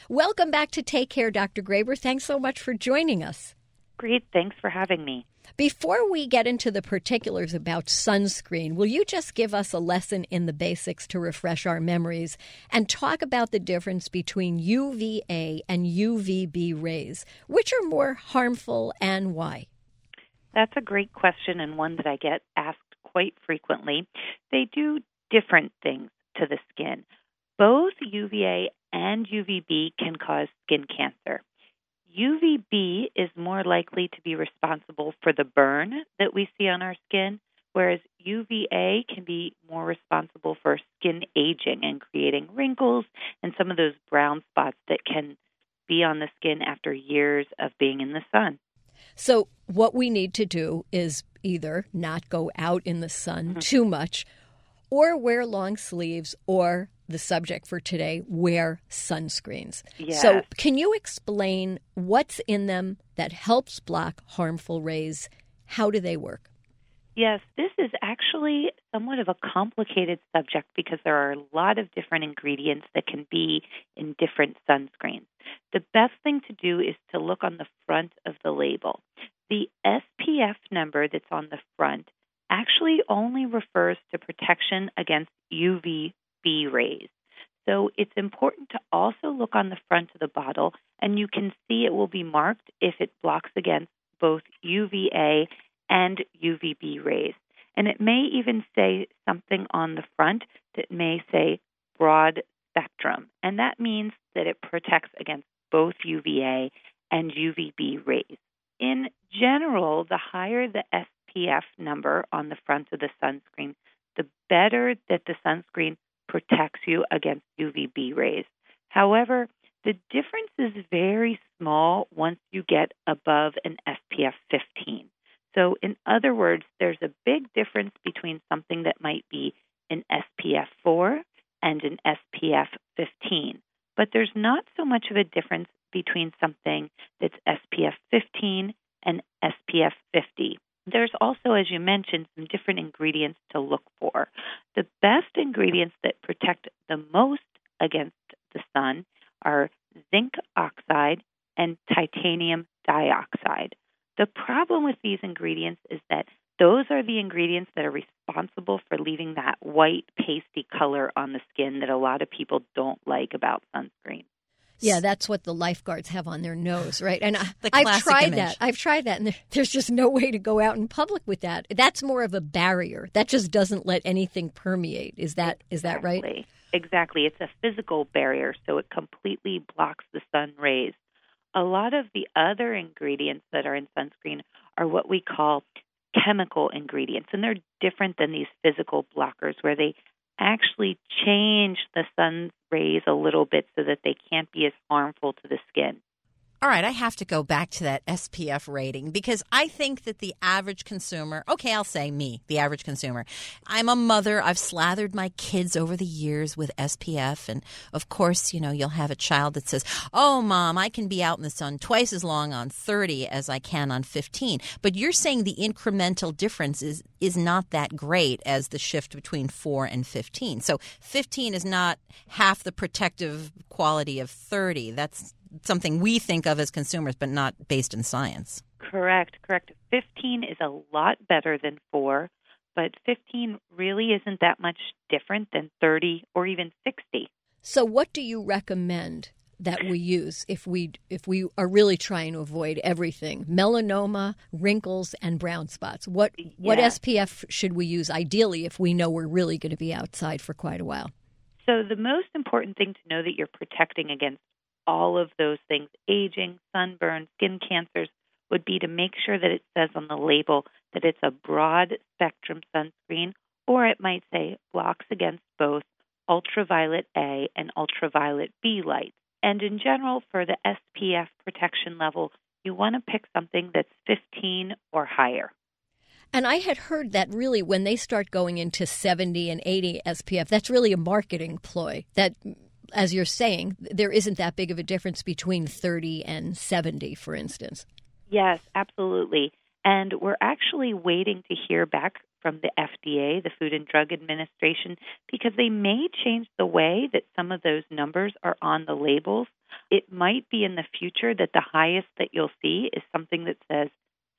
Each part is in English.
Welcome back to Take Care, Dr. Graber. Thanks so much for joining us. Great. Thanks for having me. Before we get into the particulars about sunscreen, will you just give us a lesson in the basics to refresh our memories and talk about the difference between UVA and UVB rays? Which are more harmful and why? That's a great question and one that I get asked quite frequently. They do different things to the skin. Both UVA and UVB can cause skin cancer. UVB is more likely to be responsible for the burn that we see on our skin, whereas UVA can be more responsible for skin aging and creating wrinkles and some of those brown spots that can be on the skin after years of being in the sun. So what we need to do is either not go out in the sun too much or wear long sleeves, or the subject for today, wear sunscreens. Yes. So can you explain what's in them that helps block harmful rays? How do they work? Yes, this is actually somewhat of a complicated subject because there are a lot of different ingredients that can be in different sunscreens. The best thing to do is to look on the front of the label. The SPF number that's on the front actually only refers to protection against UVB rays. So it's important to also look on the front of the bottle, and you can see it will be marked if it blocks against both UVA and UVB rays. And it may even say something on the front that may say broad spectrum, and that means that it protects against both UVA and UVB rays. In general, the higher the SPF number on the front of the sunscreen, the better that the sunscreen protects you against UVB rays. However, the difference is very small once you get above an SPF 15. So in other words, there's a big difference between something that might be an SPF 4 and an SPF 15. But there's not so much of a difference between something that's SPF 15 and SPF 50. There's also, as you mentioned, some different ingredients to look for. The best ingredients that protect the most against the sun are zinc oxide and titanium dioxide. The problem with these ingredients is that those are the ingredients that are responsible for leaving that white, pasty color on the skin that a lot of people don't like about sunscreen. Yeah, that's what the lifeguards have on their nose, right? And I've tried that. I've tried that, and there's just no way to go out in public with that. That's more of a barrier. That just doesn't let anything permeate. Is that right? Exactly. It's a physical barrier, so it completely blocks the sun rays. A lot of the other ingredients that are in sunscreen are what we call chemical ingredients, and they're different than these physical blockers where they actually change the sun's rays a little bit so that they can't be as harmful to the skin. All right, I have to go back to that SPF rating because I think that the average consumer, okay, I'll say me, the average consumer. I'm a mother. I've slathered my kids over the years with SPF. And of course, you'll have a child that says, oh, Mom, I can be out in the sun twice as long on 30 as I can on 15. But you're saying the incremental difference is not that great as the shift between 4 and 15. So 15 is not half the protective quality of 30. That's something we think of as consumers, but not based in science. Correct. 15 is a lot better than 4, but 15 really isn't that much different than 30 or even 60. So what do you recommend that we use if we are really trying to avoid everything? Melanoma, wrinkles, and brown spots. What SPF should we use ideally if we know we're really going to be outside for quite a while? So the most important thing to know that you're protecting against all of those things, aging, sunburn, skin cancers, would be to make sure that it says on the label that it's a broad spectrum sunscreen, or it might say blocks against both ultraviolet A and ultraviolet B lights. And in general, for the SPF protection level, you want to pick something that's 15 or higher. And I had heard that really when they start going into 70 and 80 SPF, that's really a marketing ploy. That, as you're saying, there isn't that big of a difference between 30 and 70, for instance. Yes, absolutely. And we're actually waiting to hear back from the FDA, the Food and Drug Administration, because they may change the way that some of those numbers are on the labels. It might be in the future that the highest that you'll see is something that says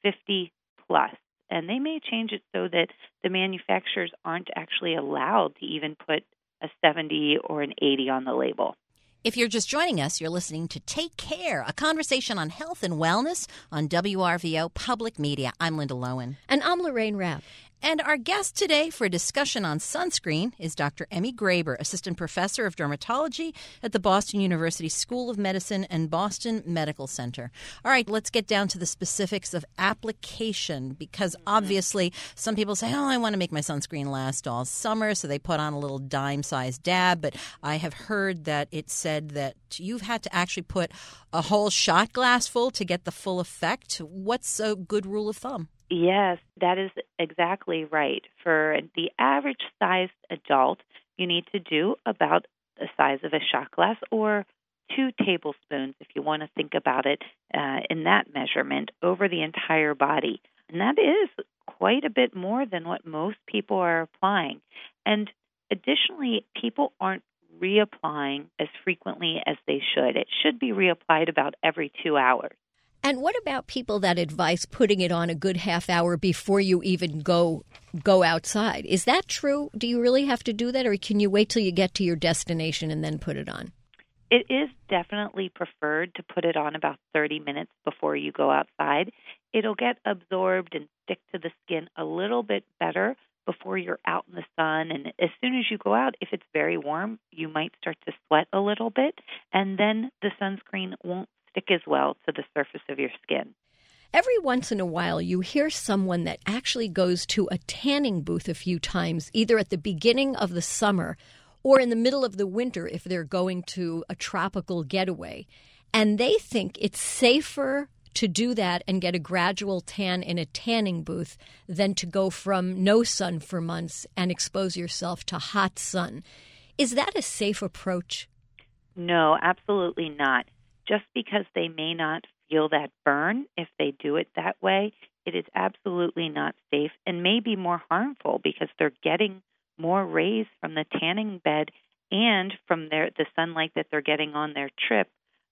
50 plus. And they may change it so that the manufacturers aren't actually allowed to even put a 70 or an 80 on the label. If you're just joining us, you're listening to Take Care, a conversation on health and wellness on WRVO Public Media. I'm Linda Lowen. And I'm Lorraine Rapp. And our guest today for a discussion on sunscreen is Dr. Emmy Graber, Assistant Professor of Dermatology at the Boston University School of Medicine and Boston Medical Center. All right, let's get down to the specifics of application, because obviously some people say, I want to make my sunscreen last all summer, so they put on a little dime-sized dab. But I have heard that it said that you've had to actually put a whole shot glass full to get the full effect. What's a good rule of thumb? Yes, that is exactly right. For the average sized adult, you need to do about the size of a shot glass or 2 tablespoons, if you want to think about it in that measurement, over the entire body. And that is quite a bit more than what most people are applying. And additionally, people aren't reapplying as frequently as they should. It should be reapplied about every 2 hours. And what about people that advise putting it on a good half hour before you even go outside? Is that true? Do you really have to do that, or can you wait till you get to your destination and then put it on? It is definitely preferred to put it on about 30 minutes before you go outside. It'll get absorbed and stick to the skin a little bit better before you're out in the sun. And as soon as you go out, if it's very warm, you might start to sweat a little bit, and then the sunscreen won't stick as well to the surface of your skin. Every once in a while, you hear someone that actually goes to a tanning booth a few times, either at the beginning of the summer or in the middle of the winter if they're going to a tropical getaway. And they think it's safer to do that and get a gradual tan in a tanning booth than to go from no sun for months and expose yourself to hot sun. Is that a safe approach? No, absolutely not. Just because they may not feel that burn if they do it that way, it is absolutely not safe and may be more harmful because they're getting more rays from the tanning bed and from the sunlight that they're getting on their trip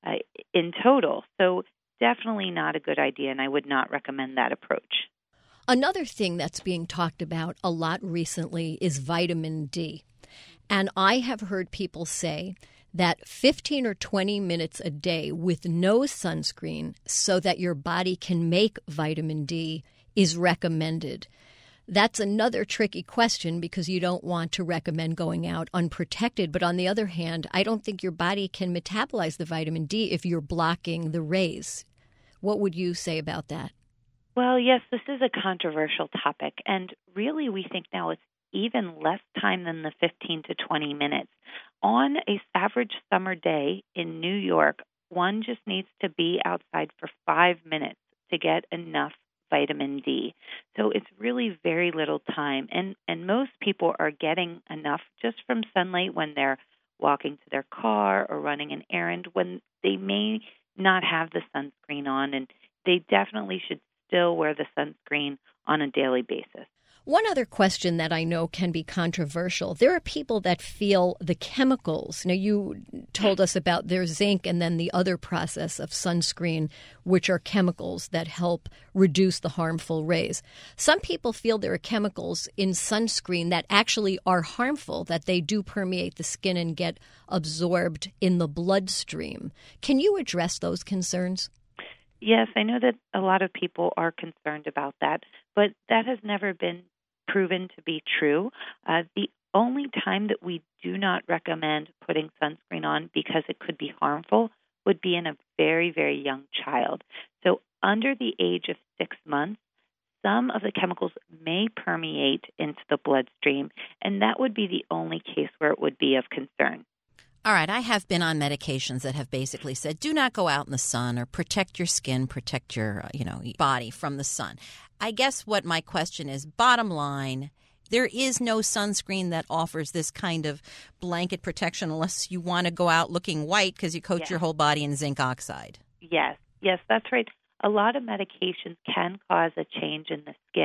in total. So definitely not a good idea, and I would not recommend that approach. Another thing that's being talked about a lot recently is vitamin D. And I have heard people say that 15 or 20 minutes a day with no sunscreen so that your body can make vitamin D is recommended. That's another tricky question because you don't want to recommend going out unprotected. But on the other hand, I don't think your body can metabolize the vitamin D if you're blocking the rays. What would you say about that? Well, yes, this is a controversial topic. And really, we think now it's even less time than the 15 to 20 minutes. On an average summer day in New York, one just needs to be outside for 5 minutes to get enough vitamin D. So it's really very little time. And most people are getting enough just from sunlight when they're walking to their car or running an errand when they may not have the sunscreen on. And they definitely should still wear the sunscreen on a daily basis. One other question that I know can be controversial. There are people that feel the chemicals. Now, you told us about their zinc and then the other process of sunscreen, which are chemicals that help reduce the harmful rays. Some people feel there are chemicals in sunscreen that actually are harmful, that they do permeate the skin and get absorbed in the bloodstream. Can you address those concerns? Yes, I know that a lot of people are concerned about that, but that has never been proven to be true. The only time that we do not recommend putting sunscreen on because it could be harmful would be in a very, very young child. So under the age of 6 months, some of the chemicals may permeate into the bloodstream, and that would be the only case where it would be of concern. All right, I have been on medications that have basically said, do not go out in the sun or protect your skin, protect your, body from the sun. I guess what my question is, bottom line, there is no sunscreen that offers this kind of blanket protection unless you want to go out looking white because you coat your whole body in zinc oxide. Yes, that's right. A lot of medications can cause a change in the skin.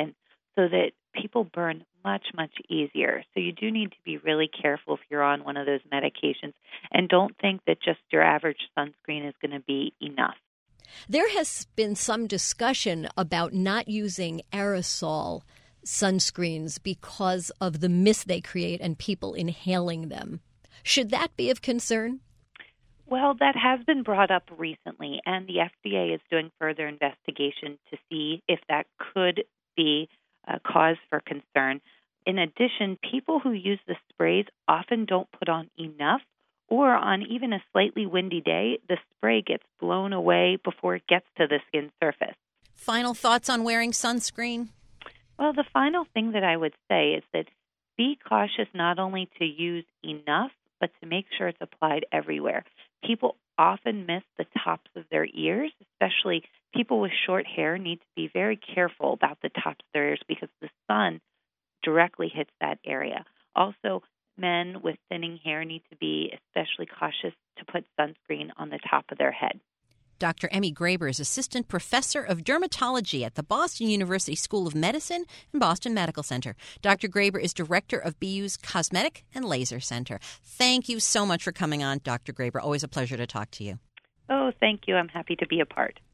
so that people burn much, much easier. So you do need to be really careful if you're on one of those medications, and don't think that just your average sunscreen is going to be enough. There has been some discussion about not using aerosol sunscreens because of the mist they create and people inhaling them. Should that be of concern? Well, that has been brought up recently, and the FDA is doing further investigation to see if that could be a cause for concern. In addition, people who use the sprays often don't put on enough, or on even a slightly windy day, the spray gets blown away before it gets to the skin surface. Final thoughts on wearing sunscreen? Well, the final thing that I would say is that be cautious not only to use enough, but to make sure it's applied everywhere. People often miss the tops of their ears, especially people with short hair need to be very careful about the tops of their ears because the sun directly hits that area. Also, men with thinning hair need to be especially cautious to put sunscreen on the top of their head. Dr. Emmy Graber is Assistant Professor of Dermatology at the Boston University School of Medicine and Boston Medical Center. Dr. Graber is Director of BU's Cosmetic and Laser Center. Thank you so much for coming on, Dr. Graber. Always a pleasure to talk to you. Oh, thank you. I'm happy to be a part.